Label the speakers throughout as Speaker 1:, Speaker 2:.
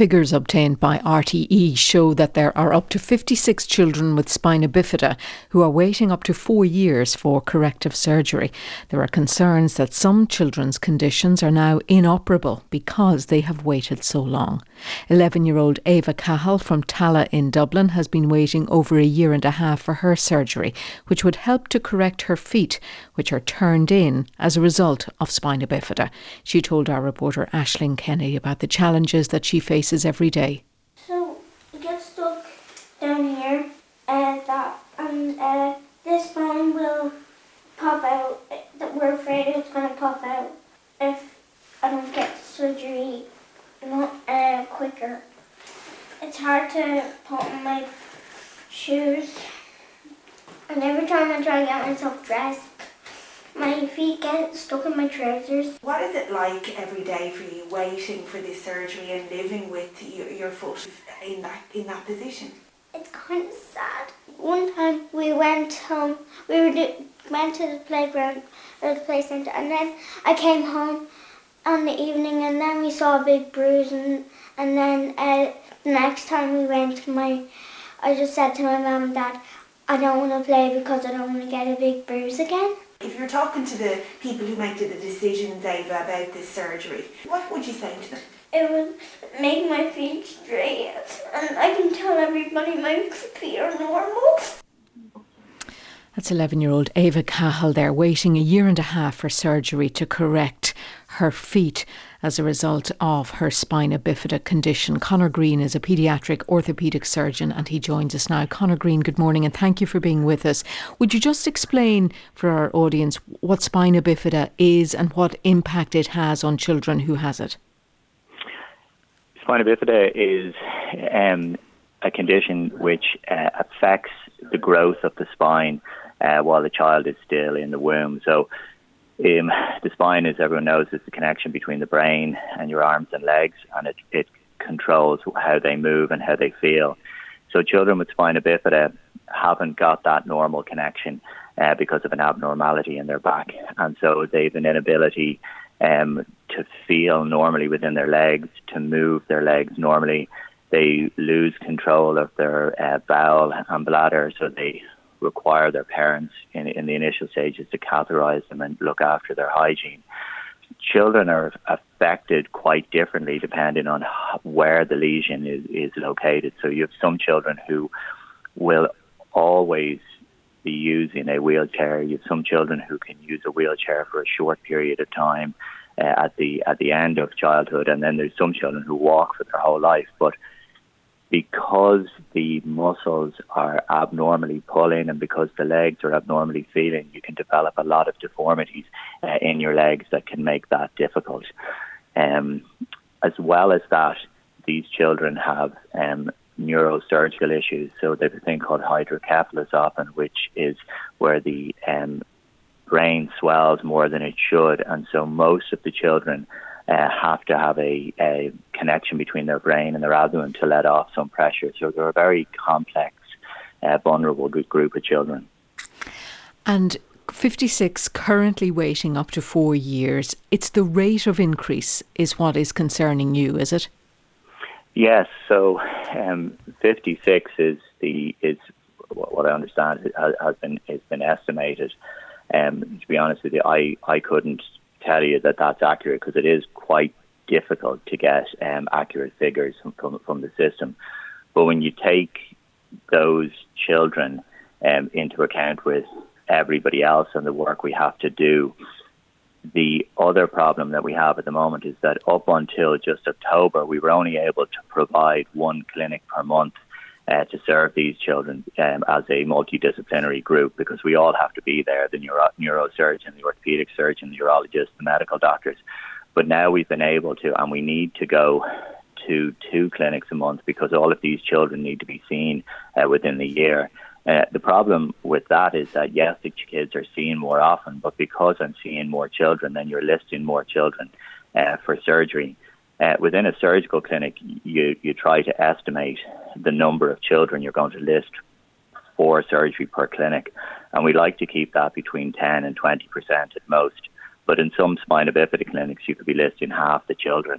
Speaker 1: Figures obtained by RTE show that there are up to 56 children with spina bifida who are waiting up to 4 years for corrective surgery. There are concerns that some children's conditions are now inoperable because they have waited so long. 11-year-old Ava Cahill from Tala in Dublin has been waiting over a year and a half for her surgery, which would help to correct her feet, which are turned in as a result of spina bifida. She told our reporter Aisling Kenny about the challenges that she faces every day.
Speaker 2: So it gets stuck down here, this spine will pop out. We're afraid it's going to pop out if I don't get surgery quicker. It's hard to put on my shoes, and every time I try to get myself dressed, my feet get stuck in my trousers.
Speaker 3: What is it like every day for you waiting for this surgery and living with your foot in that position?
Speaker 2: It's kind of sad. One time we went home, went to the playground or the play centre, and then I came home on the evening and then we saw a big bruise, and then the next time we went, I just said to my mum and dad, I don't want to play because I don't want to get a big bruise again.
Speaker 3: If you're talking to the people who make the decisions, Ava, about this surgery, what would you say to them?
Speaker 2: It would make my feet straight, and I can tell everybody my feet are normal.
Speaker 1: That's 11-year-old Ava Cahill there, waiting a year and a half for surgery to correct her feet as a result of her spina bifida condition. Conor Green is a paediatric orthopaedic surgeon and he joins us now. Conor Green, good morning and thank you for being with us. Would you just explain for our audience what spina bifida is and what impact it has on children who has it?
Speaker 4: Spina bifida is a condition which affects the growth of the spine while the child is still in the womb. So the spine, as everyone knows, is the connection between the brain and your arms and legs, and it controls how they move and how they feel. So children with spina bifida haven't got that normal connection because of an abnormality in their back, and so they have an inability to feel normally within their legs, to move their legs normally. They lose control of their bowel and bladder, so they require their parents in the initial stages to catheterize them and look after their hygiene. Children are affected quite differently depending on where the lesion is located. So you have some children who will always be using a wheelchair. You have some children who can use a wheelchair for a short period of time at the end of childhood, and then there's some children who walk for their whole life. But because the muscles are abnormally pulling and because the legs are abnormally feeling, you can develop a lot of deformities in your legs that can make that difficult. As well as that, these children have neurosurgical issues. So they have a thing called hydrocephalus often, which is where the brain swells more than it should. And so most of the children have to have a connection between their brain and their abdomen to let off some pressure. So they're a very complex, vulnerable group of children.
Speaker 1: And 56 currently waiting up to 4 years. It's the rate of increase is what is concerning you, is it?
Speaker 4: Yes. So 56 is what I understand has been estimated. To be honest with you, I couldn't tell you that that's accurate because it is quite difficult to get accurate figures from the system. But when you take those children into account with everybody else and the work we have to do, the other problem that we have at the moment is that up until just October, we were only able to provide one clinic per month to serve these children as a multidisciplinary group, because we all have to be there, the neurosurgeon, the orthopedic surgeon, the urologist, the medical doctors. But now we've been able to, and we need to go to 2 clinics a month because all of these children need to be seen within the year. The problem with that is that, yes, the kids are seen more often, but because I'm seeing more children, then you're listing more children for surgery. Within a surgical clinic, you try to estimate the number of children you're going to list for surgery per clinic, and we like to keep that between 10 and 20% at most. But in some spina bifida clinics, you could be listing half the children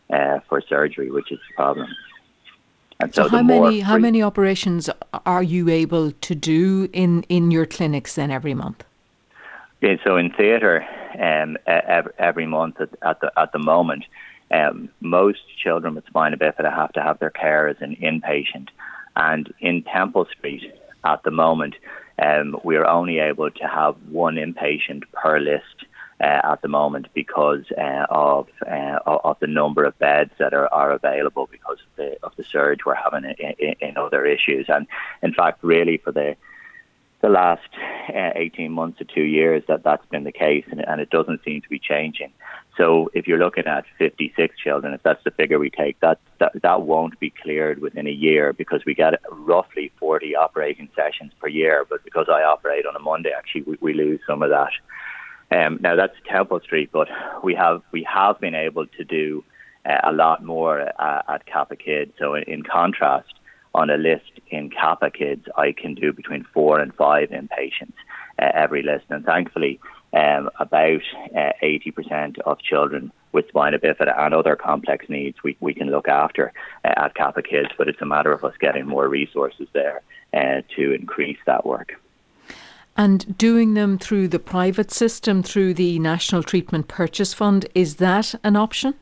Speaker 4: for surgery, which is the problem. And so
Speaker 1: how many operations are you able to do in your clinics then every month?
Speaker 4: Yeah, so in theatre, every month at the moment, most children with spina bifida have to have their care as an inpatient, and in Temple Street at the moment, we are only able to have one inpatient per list at the moment because of the number of beds that are available because of the surge we're having in other issues. And in fact, really for the last 18 months to 2 years that's been the case, and it doesn't seem to be changing. So if you're looking at 56 children, if that's the figure we take, that won't be cleared within a year because we get roughly 40 operating sessions per year. But because I operate on a Monday, actually we lose some of that. Now that's Temple Street, but we have been able to do a lot more at Kappa Kids. So in contrast, on a list in Kappa Kids, I can do between 4 and 5 inpatients every list, and thankfully about 80% of children with spina bifida and other complex needs we can look after at Kappa Kids, but it's a matter of us getting more resources there to increase that work.
Speaker 1: And doing them through the private system, through the National Treatment Purchase Fund, is that an option?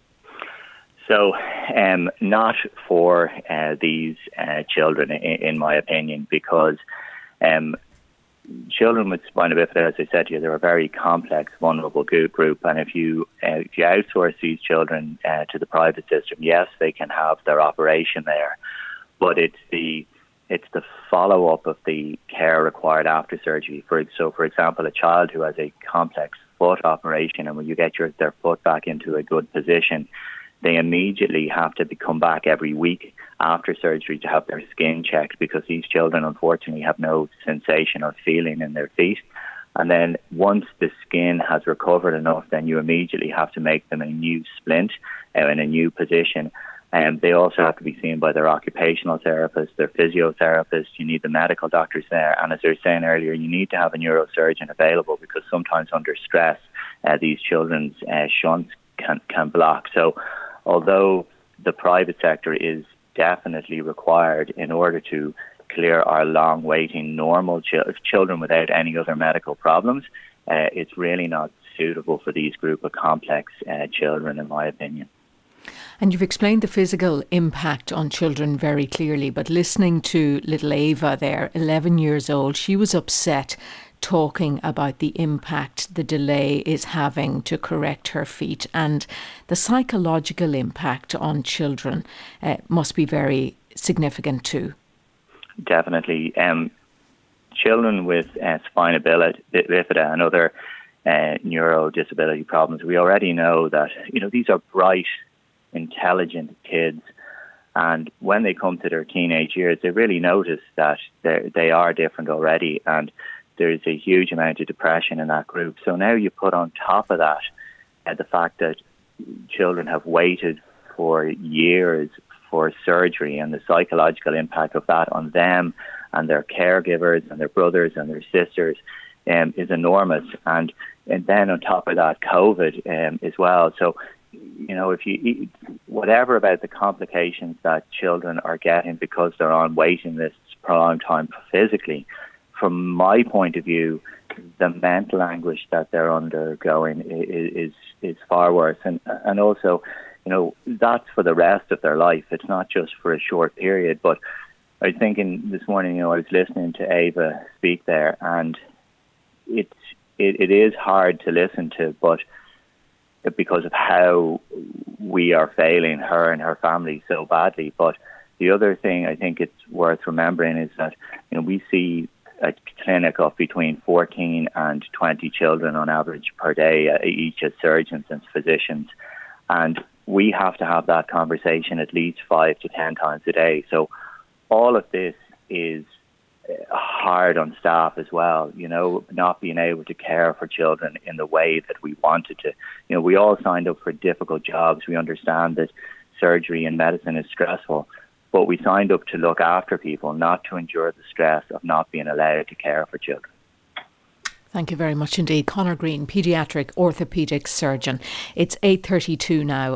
Speaker 4: So not for these children, in my opinion, because children with spina bifida, as I said to you, they're a very complex, vulnerable group. And if you outsource these children to the private system, yes, they can have their operation there, but it's the follow-up of the care required after surgery. For example, a child who has a complex foot operation, and when you get their foot back into a good position, they immediately have to come back every week after surgery to have their skin checked, because these children unfortunately have no sensation or feeling in their feet. And then once the skin has recovered enough, then you immediately have to make them a new splint in a new position. And they also have to be seen by their occupational therapist, their physiotherapist. You need the medical doctors there. And as I was saying earlier, you need to have a neurosurgeon available, because sometimes under stress, these children's shunts can block. So although the private sector is definitely required in order to clear our long waiting normal children without any other medical problems, it's really not suitable for these group of complex children, in my opinion.
Speaker 1: And you've explained the physical impact on children very clearly, but listening to little Ava there, 11 years old, she was upset talking about the impact the delay is having to correct her feet, and the psychological impact on children must be very significant too. Definitely.
Speaker 4: Children with spina bifida and other neuro disability problems, we already know that these are bright, intelligent kids, and when they come to their teenage years, they really notice that they are different already, and there's a huge amount of depression in that group. So now you put on top of that the fact that children have waited for years for surgery, and the psychological impact of that on them and their caregivers and their brothers and their sisters is enormous. And then on top of that, COVID as well. So if you whatever about the complications that children are getting because they're on waiting lists for a long time physically, from my point of view, the mental anguish that they're undergoing is far worse. And also, that's for the rest of their life. It's not just for a short period. But I was thinking this morning, I was listening to Ava speak there, and it is hard to listen to, but because of how we are failing her and her family so badly. But the other thing I think it's worth remembering is that we see a clinic of between 14 and 20 children on average per day, each as surgeons and physicians, and we have to have that conversation at least 5 to 10 times a day. So all of this is hard on staff as well, not being able to care for children in the way that we wanted to. We all signed up for difficult jobs. We understand that surgery and medicine is stressful, but we signed up to look after people, not to endure the stress of not being allowed to care for children.
Speaker 1: Thank you very much indeed. Conor Green, paediatric orthopaedic surgeon. It's 8:32 now.